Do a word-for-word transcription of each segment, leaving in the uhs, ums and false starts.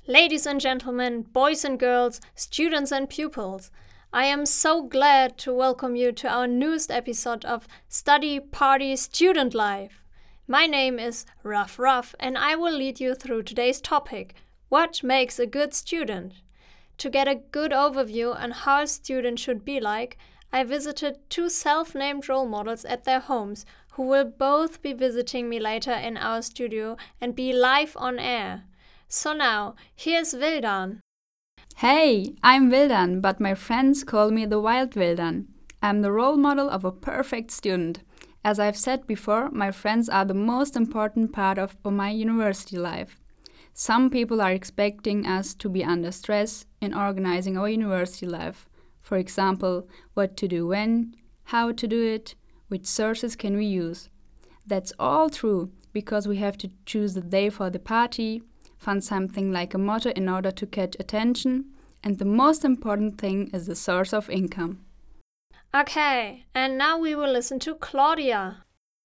Ladies and gentlemen, boys and girls, students and pupils, I am so glad to welcome you to our newest episode of Study Party Student Life. My name is Ruff Ruff and I will lead you through today's topic, what makes a good student? To get a good overview on how a student should be like, I visited two self-named role models at their homes who will both be visiting me later in our studio and be live on air. So now, here's Vildan. Hey, I'm Vildan, but my friends call me the Wild Vildan. I'm the role model of a perfect student. As I've said before, my friends are the most important part of my university life. Some people are expecting us to be under stress in organizing our university life. For example, what to do when, how to do it, which sources can we use. That's all true, because we have to choose the day for the party, find something like a motto in order to catch attention, and the most important thing is the source of income. Okay, and now we will listen to Claudia.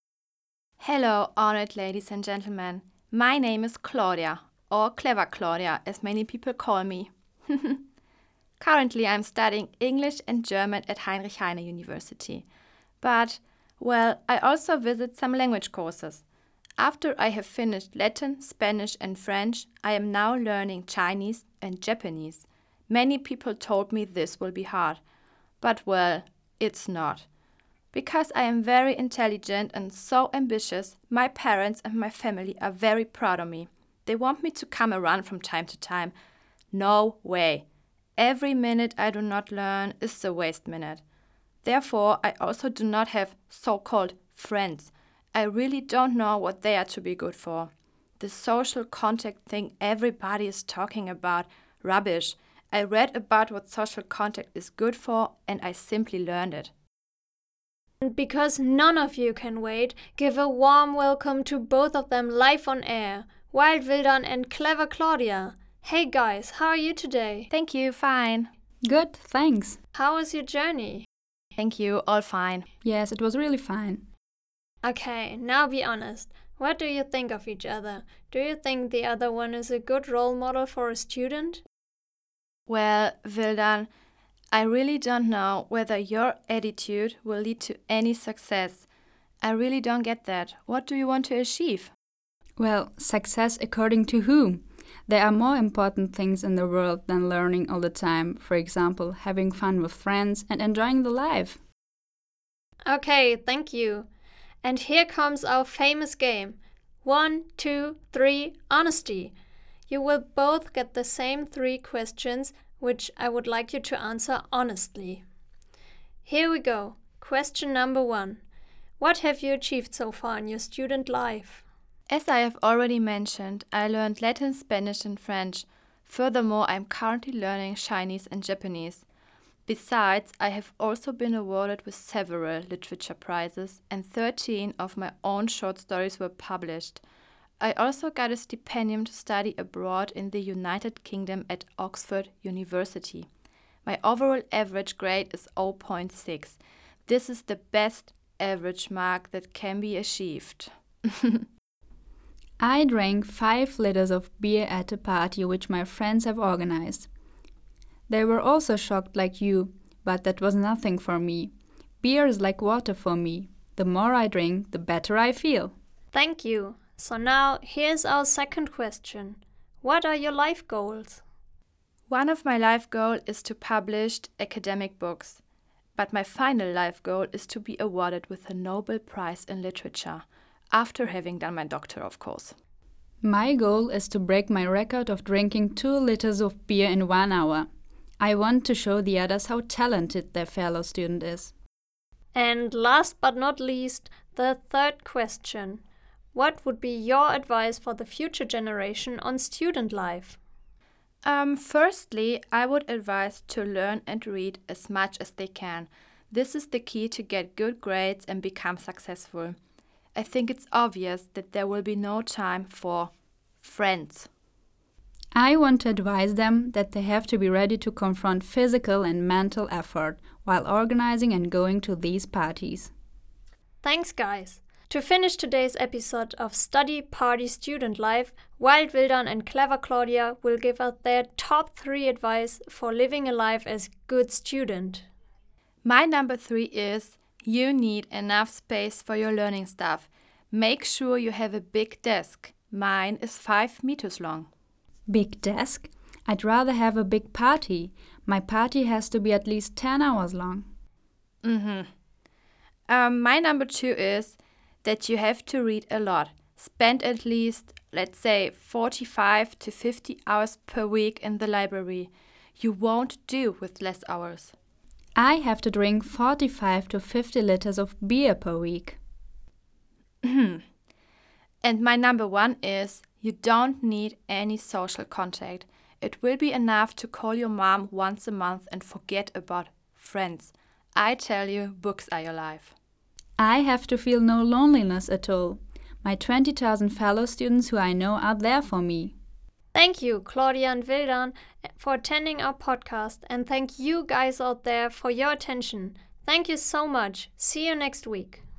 Hello, honored ladies and gentlemen. My name is Claudia, or Clever Claudia, as many people call me. Currently, I'm studying English and German at Heinrich Heine University. But, well, I also visit some language courses. After I have finished Latin, Spanish and French, I am now learning Chinese and Japanese. Many people told me this will be hard, but well, it's not. Because I am very intelligent and so ambitious, my parents and my family are very proud of me. They want me to come around from time to time. No way. Every minute I do not learn is a waste minute. Therefore, I also do not have so-called friends. I really don't know what they are to be good for. The social contact thing everybody is talking about, rubbish. I read about what social contact is good for and I simply learned it. And because none of you can wait, give a warm welcome to both of them live on air, Wild Vildan and Clever Claudia. Hey guys, how are you today? Thank you, fine. Good, thanks. How was your journey? Thank you, all fine. Yes, it was really fine. Okay, now be honest. What do you think of each other? Do you think the other one is a good role model for a student? Well, Vildan, I really don't know whether your attitude will lead to any success. I really don't get that. What do you want to achieve? Well, success according to whom? There are more important things in the world than learning all the time. For example, having fun with friends and enjoying the life. Okay, thank you. And here comes our famous game. One, two, three, honesty. You will both get the same three questions, which I would like you to answer honestly. Here we go. Question number one. What have you achieved so far in your student life? As I have already mentioned, I learned Latin, Spanish and French. Furthermore, I am currently learning Chinese and Japanese. Besides, I have also been awarded with several literature prizes and thirteen of my own short stories were published. I also got a stipendium to study abroad in the United Kingdom at Oxford University. My overall average grade is zero point six. This is the best average mark that can be achieved. I drank five liters of beer at a party which my friends have organized. They were also shocked like you, but that was nothing for me. Beer is like water for me. The more I drink, the better I feel. Thank you. So now, here's our second question. What are your life goals? One of my life goals is to publish academic books. But my final life goal is to be awarded with a Nobel Prize in Literature, after having done my doctor, of course. My goal is to break my record of drinking two liters of beer in one hour. I want to show the others how talented their fellow student is. And last but not least, the third question. What would be your advice for the future generation on student life? Um, firstly, I would advise to learn and read as much as they can. This is the key to get good grades and become successful. I think it's obvious that there will be no time for friends. I want to advise them that they have to be ready to confront physical and mental effort while organizing and going to these parties. Thanks, guys. To finish today's episode of Study, Party, Student Life, Wild Wildan and Clever Claudia will give us their top three advice for living a life as good student. My number three is you need enough space for your learning stuff. Make sure you have a big desk. Mine is five meters long. Big desk? I'd rather have a big party. My party has to be at least ten hours long. Mm-hmm. Um, my number two is that you have to read a lot. Spend at least, let's say, forty-five to fifty hours per week in the library. You won't do with less hours. I have to drink forty-five to fifty liters of beer per week. And my number one is you don't need any social contact. It will be enough to call your mom once a month and forget about friends. I tell you, books are your life. I have to feel no loneliness at all. My twenty thousand fellow students who I know are there for me. Thank you, Claudia and Wildan, for attending our podcast, and thank you guys out there for your attention. Thank you so much. See you next week.